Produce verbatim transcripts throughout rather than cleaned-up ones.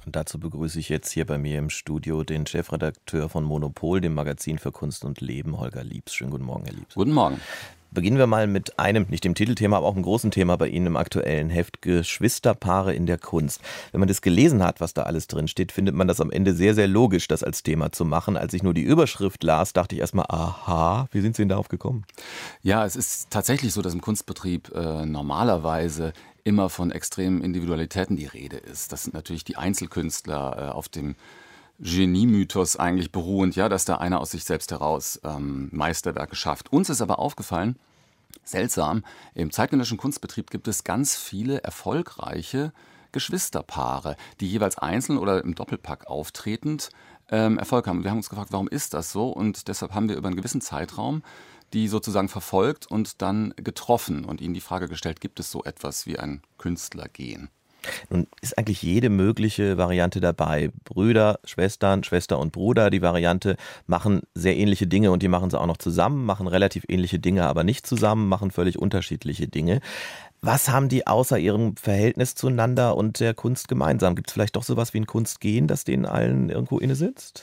Und dazu begrüße ich jetzt hier bei mir im Studio den Chefredakteur von Monopol, dem Magazin für Kunst und Leben, Holger Liebs. Schönen guten Morgen, Herr Liebs. Guten Morgen. Beginnen wir mal mit einem, nicht dem Titelthema, aber auch einem großen Thema bei Ihnen im aktuellen Heft, Geschwisterpaare in der Kunst. Wenn man das gelesen hat, was da alles drin steht, findet man das am Ende sehr, sehr logisch, das als Thema zu machen. Als ich nur die Überschrift las, dachte ich erstmal, aha, wie sind Sie denn darauf gekommen? Ja, es ist tatsächlich so, dass im Kunstbetrieb äh, normalerweise immer von extremen Individualitäten die Rede ist. Das sind natürlich die Einzelkünstler äh, auf dem Genie-Mythos eigentlich beruhend, ja, dass da einer aus sich selbst heraus ähm, Meisterwerke schafft. Uns ist aber aufgefallen, seltsam, im zeitgenössischen Kunstbetrieb gibt es ganz viele erfolgreiche Geschwisterpaare, die jeweils einzeln oder im Doppelpack auftretend ähm, Erfolg haben. Wir haben uns gefragt, warum ist das so? Und deshalb haben wir über einen gewissen Zeitraum die sozusagen verfolgt und dann getroffen und ihnen die Frage gestellt, gibt es so etwas wie ein Künstlergehen? Nun ist eigentlich jede mögliche Variante dabei. Brüder, Schwestern, Schwester und Bruder, die Variante machen sehr ähnliche Dinge und die machen sie auch noch zusammen, machen relativ ähnliche Dinge, aber nicht zusammen, machen völlig unterschiedliche Dinge. Was haben die außer ihrem Verhältnis zueinander und der Kunst gemeinsam? Gibt es vielleicht doch sowas wie ein Kunstgehen, das denen allen irgendwo inne sitzt?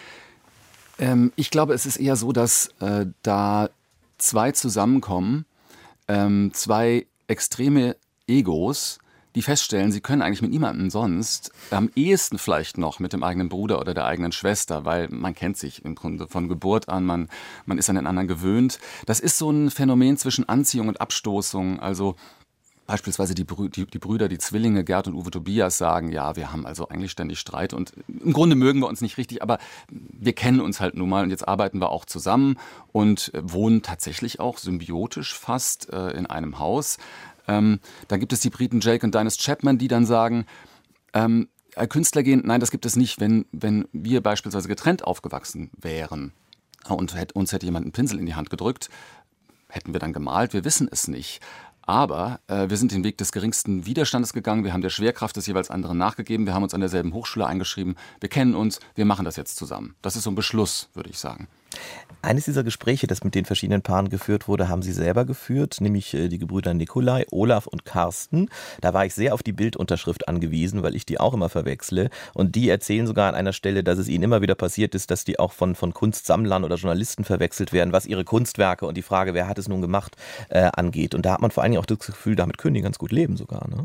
Ähm, ich glaube, es ist eher so, dass äh, da zwei zusammenkommen, ähm, zwei extreme Egos, die feststellen, sie können eigentlich mit niemandem sonst, am ehesten vielleicht noch mit dem eigenen Bruder oder der eigenen Schwester, weil man kennt sich im Grunde von Geburt an, man, man ist an den anderen gewöhnt. Das ist so ein Phänomen zwischen Anziehung und Abstoßung, also beispielsweise die, Brü die, die Brüder, die Zwillinge Gerd und Uwe Tobias sagen, ja, wir haben also eigentlich ständig Streit und im Grunde mögen wir uns nicht richtig, aber wir kennen uns halt nun mal und jetzt arbeiten wir auch zusammen und wohnen tatsächlich auch symbiotisch fast äh, in einem Haus. Ähm, dann gibt es die Briten Jake und Dennis Chapman, die dann sagen, ähm, Künstler gehen, nein, das gibt es nicht, wenn, wenn wir beispielsweise getrennt aufgewachsen wären und hätt, uns hätte jemand einen Pinsel in die Hand gedrückt, hätten wir dann gemalt, wir wissen es nicht. Aber äh, wir sind den Weg des geringsten Widerstandes gegangen, wir haben der Schwerkraft des jeweils anderen nachgegeben, wir haben uns an derselben Hochschule eingeschrieben, wir kennen uns, wir machen das jetzt zusammen. Das ist so ein Beschluss, würde ich sagen. Eines dieser Gespräche, das mit den verschiedenen Paaren geführt wurde, haben Sie selber geführt, nämlich die Gebrüder Nikolai, Olaf und Carsten. Da war ich sehr auf die Bildunterschrift angewiesen, weil ich die auch immer verwechsle. Und die erzählen sogar an einer Stelle, dass es ihnen immer wieder passiert ist, dass die auch von, von Kunstsammlern oder Journalisten verwechselt werden, was ihre Kunstwerke und die Frage, wer hat es nun gemacht, äh, angeht. Und da hat man vor allen Dingen auch das Gefühl, damit können die ganz gut leben sogar, ne?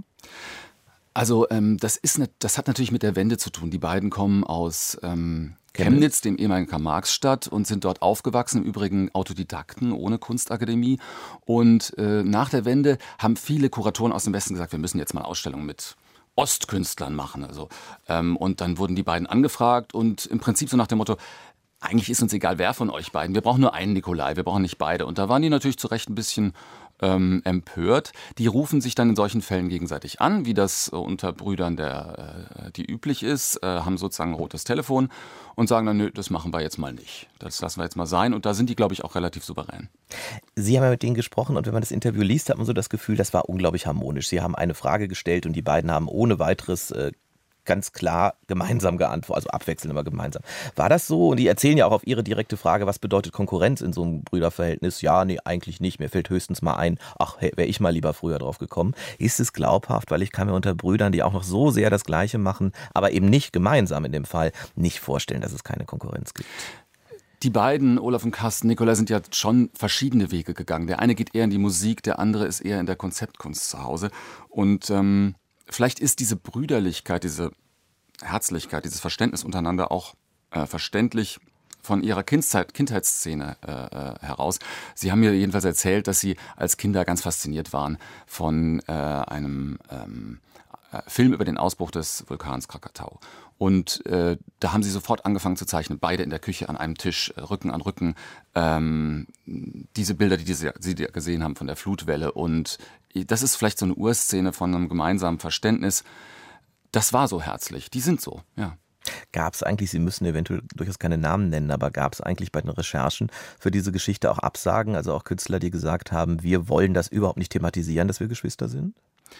Also ähm, das, ist ne, das hat natürlich mit der Wende zu tun. Die beiden kommen aus ähm, Chemnitz, dem ehemaligen Karl-Marx-Stadt, und sind dort aufgewachsen, im Übrigen Autodidakten ohne Kunstakademie. Und äh, nach der Wende haben viele Kuratoren aus dem Westen gesagt, wir müssen jetzt mal Ausstellungen mit Ostkünstlern machen. Also, ähm, und dann wurden die beiden angefragt und im Prinzip so nach dem Motto, eigentlich ist uns egal, wer von euch beiden. Wir brauchen nur einen Nikolai, wir brauchen nicht beide. Und da waren die natürlich zu Recht ein bisschen ähm, empört. Die rufen sich dann in solchen Fällen gegenseitig an, wie das äh, unter Brüdern der, äh, die üblich ist, äh, haben sozusagen ein rotes Telefon und sagen dann, nö, das machen wir jetzt mal nicht. Das lassen wir jetzt mal sein. Und da sind die, glaube ich, auch relativ souverän. Sie haben ja mit denen gesprochen und wenn man das Interview liest, hat man so das Gefühl, das war unglaublich harmonisch. Sie haben eine Frage gestellt und die beiden haben ohne weiteres äh, ganz klar gemeinsam geantwortet, also abwechselnd immer gemeinsam. War das so? Und die erzählen ja auch auf ihre direkte Frage, was bedeutet Konkurrenz in so einem Brüderverhältnis? Ja, nee, eigentlich nicht. Mir fällt höchstens mal ein, ach, hey, wäre ich mal lieber früher drauf gekommen. Ist es glaubhaft? Weil ich kann mir unter Brüdern, die auch noch so sehr das Gleiche machen, aber eben nicht gemeinsam in dem Fall, nicht vorstellen, dass es keine Konkurrenz gibt. Die beiden, Olaf und Carsten Nikolai, sind ja schon verschiedene Wege gegangen. Der eine geht eher in die Musik, der andere ist eher in der Konzeptkunst zu Hause. Und ähm, vielleicht ist diese Brüderlichkeit, diese Herzlichkeit, dieses Verständnis untereinander auch äh, verständlich von ihrer Kindheit, Kindheitsszene äh, heraus. Sie haben mir jedenfalls erzählt, dass sie als Kinder ganz fasziniert waren von äh, einem ähm, äh, Film über den Ausbruch des Vulkans Krakatau. Und äh, da haben sie sofort angefangen zu zeichnen, beide in der Küche an einem Tisch, äh, Rücken an Rücken, ähm, diese Bilder, die, die sie, sie gesehen haben von der Flutwelle. Und das ist vielleicht so eine Urszene von einem gemeinsamen Verständnis. Das war so herzlich, die sind so, ja. Gab es eigentlich, Sie müssen eventuell durchaus keine Namen nennen, aber gab es eigentlich bei den Recherchen für diese Geschichte auch Absagen, also auch Künstler, die gesagt haben, wir wollen das überhaupt nicht thematisieren, dass wir Geschwister sind?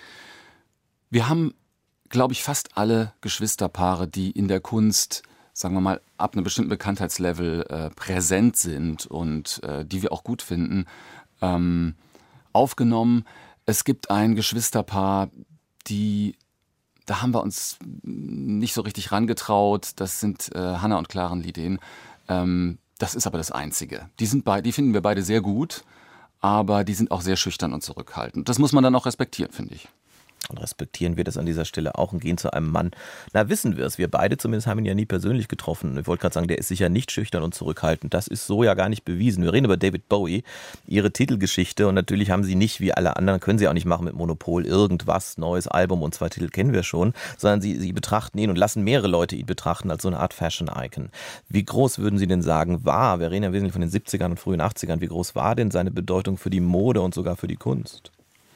Wir haben, glaube ich, fast alle Geschwisterpaare, die in der Kunst, sagen wir mal, ab einem bestimmten Bekanntheitslevel äh, präsent sind und äh, die wir auch gut finden, ähm, aufgenommen. Es gibt ein Geschwisterpaar, die da haben wir uns nicht so richtig rangetraut. Das sind äh, Hannah und Klaren Lidén. Ähm, das ist aber das Einzige. Die, sind bei, die finden wir beide sehr gut, aber die sind auch sehr schüchtern und zurückhaltend. Das muss man dann auch respektieren, finde ich. Und respektieren wir das an dieser Stelle auch und gehen zu einem Mann. Na, wissen wir es. Wir beide zumindest haben ihn ja nie persönlich getroffen. Ich wollte gerade sagen, der ist sicher nicht schüchtern und zurückhaltend. Das ist so ja gar nicht bewiesen. Wir reden über David Bowie, ihre Titelgeschichte. Und natürlich haben sie nicht, wie alle anderen, können sie auch nicht machen mit Monopol, irgendwas, neues Album und zwei Titel kennen wir schon, sondern sie, sie betrachten ihn und lassen mehrere Leute ihn betrachten als so eine Art Fashion-Icon. Wie groß würden Sie denn sagen, war, wir reden ja wesentlich von den siebzigern und frühen achtzigern, wie groß war denn seine Bedeutung für die Mode und sogar für die Kunst?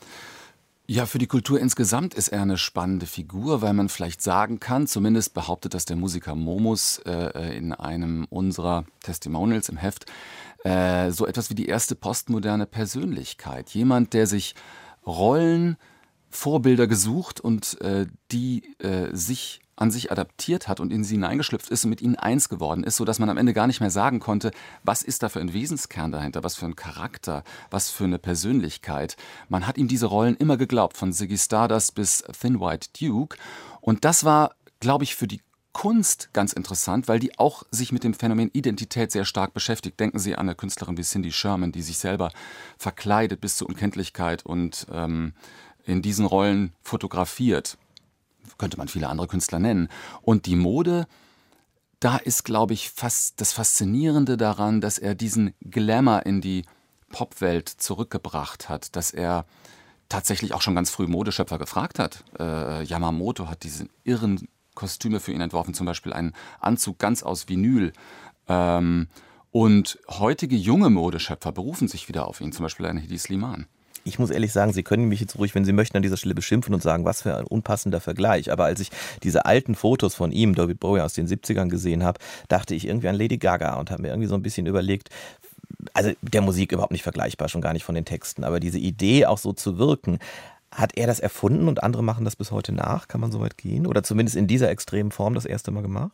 Ja, für die Kultur insgesamt ist er eine spannende Figur, weil man vielleicht sagen kann, zumindest behauptet das der Musiker Momus äh, in einem unserer Testimonials im Heft, äh, so etwas wie die erste postmoderne Persönlichkeit. Jemand, der sich Rollen, Vorbilder gesucht und äh, die äh, sich an sich adaptiert hat und in sie hineingeschlüpft ist und mit ihnen eins geworden ist, sodass man am Ende gar nicht mehr sagen konnte, was ist da für ein Wesenskern dahinter, was für ein Charakter, was für eine Persönlichkeit. Man hat ihm diese Rollen immer geglaubt, von Ziggy Stardust bis Thin White Duke. Und das war, glaube ich, für die Kunst ganz interessant, weil die auch sich mit dem Phänomen Identität sehr stark beschäftigt. Denken Sie an eine Künstlerin wie Cindy Sherman, die sich selber verkleidet bis zur Unkenntlichkeit und ähm, in diesen Rollen fotografiert. Könnte man viele andere Künstler nennen. Und die Mode, da ist, glaube ich, fast das Faszinierende daran, dass er diesen Glamour in die Popwelt zurückgebracht hat, dass er tatsächlich auch schon ganz früh Modeschöpfer gefragt hat. Äh, Yamamoto hat diese irren Kostüme für ihn entworfen, zum Beispiel einen Anzug ganz aus Vinyl. Ähm, und heutige junge Modeschöpfer berufen sich wieder auf ihn, zum Beispiel ein Hedi Slimane. Ich muss ehrlich sagen, Sie können mich jetzt ruhig, wenn Sie möchten, an dieser Stelle beschimpfen und sagen, was für ein unpassender Vergleich. Aber als ich diese alten Fotos von ihm, David Bowie aus den siebzigern gesehen habe, dachte ich irgendwie an Lady Gaga und habe mir irgendwie so ein bisschen überlegt, also der Musik überhaupt nicht vergleichbar, schon gar nicht von den Texten, aber diese Idee auch so zu wirken, hat er das erfunden und andere machen das bis heute nach? Kann man so weit gehen? Oder zumindest in dieser extremen Form das erste Mal gemacht?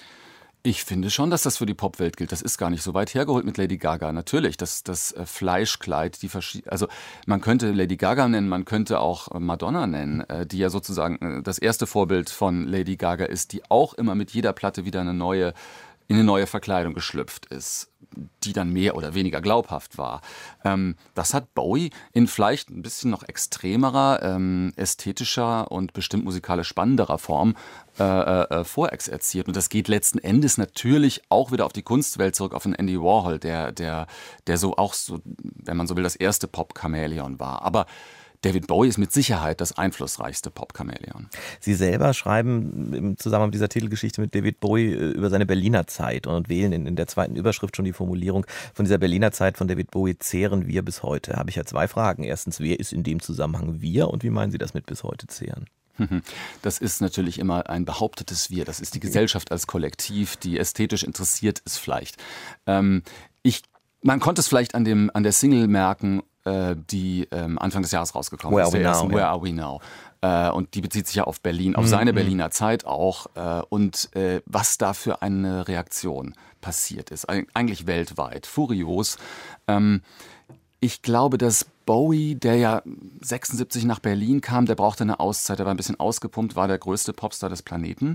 Ich finde schon, dass das für die Popwelt gilt. Das ist gar nicht so weit hergeholt mit Lady Gaga. Natürlich, das, das äh, Fleischkleid, die verschi- also man könnte Lady Gaga nennen, man könnte auch äh, Madonna nennen, äh, die ja sozusagen äh, das erste Vorbild von Lady Gaga ist, die auch immer mit jeder Platte wieder eine neue, in eine neue Verkleidung geschlüpft ist, die dann mehr oder weniger glaubhaft war. Ähm, das hat Bowie in vielleicht ein bisschen noch extremerer, ähm, ästhetischer und bestimmt musikalisch spannenderer Form äh, äh, vorexerziert. Und das geht letzten Endes natürlich auch wieder auf die Kunstwelt zurück, auf den Andy Warhol, der, der, der so auch so, wenn man so will, das erste Pop-Chamäleon war. Aber David Bowie ist mit Sicherheit das einflussreichste Pop-Chamäleon. Sie selber schreiben im Zusammenhang mit dieser Titelgeschichte mit David Bowie über seine Berliner Zeit und wählen in, in der zweiten Überschrift schon die Formulierung, von dieser Berliner Zeit von David Bowie zehren wir bis heute. Habe ich ja zwei Fragen. Erstens, wer ist in dem Zusammenhang wir und wie meinen Sie das mit bis heute zehren? Das ist natürlich immer ein behauptetes Wir. Das ist die Gesellschaft als Kollektiv, die ästhetisch interessiert ist vielleicht. Ähm, ich, man konnte es vielleicht an, dem, an der Single merken, die ähm, Anfang des Jahres rausgekommen Where ist. Are We Ersten, Now? Where Are We Now? Äh, und die bezieht sich ja auf Berlin, auf mhm. seine Berliner Zeit auch. Äh, und äh, was da für eine Reaktion passiert ist. Eig- eigentlich weltweit. Furios. Ähm, ich glaube, dass Bowie, der ja sechsundsiebzig nach Berlin kam, der brauchte eine Auszeit, der war ein bisschen ausgepumpt, war der größte Popstar des Planeten.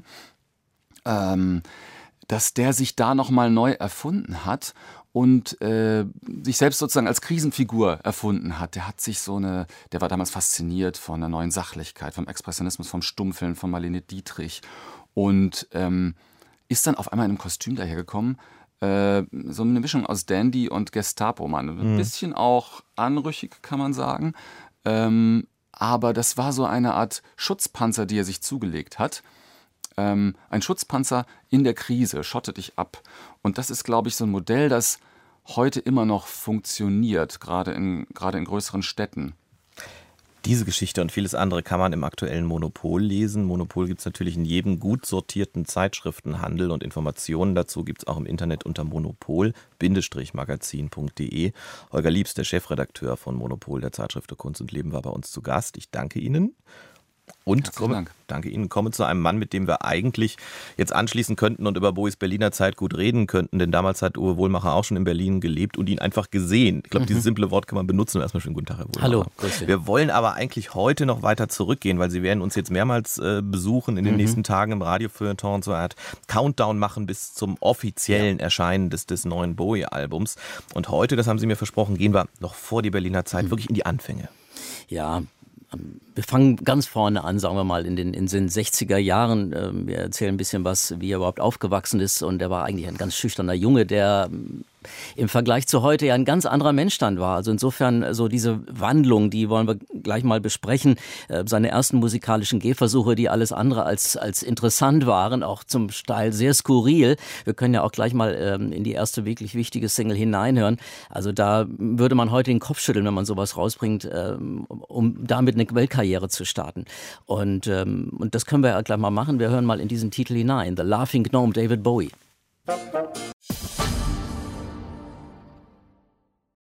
Ähm, dass der sich da nochmal neu erfunden hat und äh, sich selbst sozusagen als Krisenfigur erfunden hat. Der hat sich so eine, der war damals fasziniert von der neuen Sachlichkeit, vom Expressionismus, vom Stummfilm, von Marlene Dietrich und ähm, ist dann auf einmal in einem Kostüm dahergekommen, äh, so eine Mischung aus Dandy und Gestapo-Mann. Ein mhm. bisschen auch anrüchig, kann man sagen, ähm, aber das war so eine Art Schutzpanzer, die er sich zugelegt hat. Ähm, ein Schutzpanzer in der Krise, schotte dich ab. Und das ist, glaube ich, so ein Modell, das heute immer noch funktioniert, gerade in, gerade in größeren Städten. Diese Geschichte und vieles andere kann man im aktuellen Monopol lesen. Monopol gibt es natürlich in jedem gut sortierten Zeitschriftenhandel und Informationen dazu gibt es auch im Internet unter monopol Bindestrich magazin punkt de. Holger Liebs, der Chefredakteur von Monopol, der Zeitschrift für Kunst und Leben, war bei uns zu Gast. Ich danke Ihnen. Und komme, Dank. danke Ihnen, komme zu einem Mann, mit dem wir eigentlich jetzt anschließen könnten und über Bowies Berliner Zeit gut reden könnten, denn damals hat Uwe Wohlmacher auch schon in Berlin gelebt und ihn einfach gesehen. Ich glaube, mhm. dieses simple Wort kann man benutzen. Erstmal schönen guten Tag, Herr Wohlmacher. Hallo, grüß Sie. Wir wollen aber eigentlich heute noch weiter zurückgehen, weil Sie werden uns jetzt mehrmals äh, besuchen in den mhm. nächsten Tagen im Radiofeuilleton und so eine Art Countdown machen bis zum offiziellen ja. Erscheinen des, des neuen Bowie-Albums. Und heute, das haben Sie mir versprochen, gehen wir noch vor die Berliner Zeit mhm. wirklich in die Anfänge. Ja, wir fangen ganz vorne an, sagen wir mal, in den, in den sechziger Jahren. Wir erzählen ein bisschen was, wie er überhaupt aufgewachsen ist. Und er war eigentlich ein ganz schüchterner Junge, der im Vergleich zu heute ja ein ganz anderer Mensch dann war. Also insofern so diese Wandlung, die wollen wir gleich mal besprechen. Seine ersten musikalischen Gehversuche, die alles andere als, als interessant waren, auch zum Teil sehr skurril. Wir können ja auch gleich mal ähm, in die erste wirklich wichtige Single hineinhören. Also da würde man heute den Kopf schütteln, wenn man sowas rausbringt, ähm, um damit eine Weltkarriere zu starten. Und, ähm, und das können wir ja gleich mal machen. Wir hören mal in diesen Titel hinein. The Laughing Gnome, David Bowie.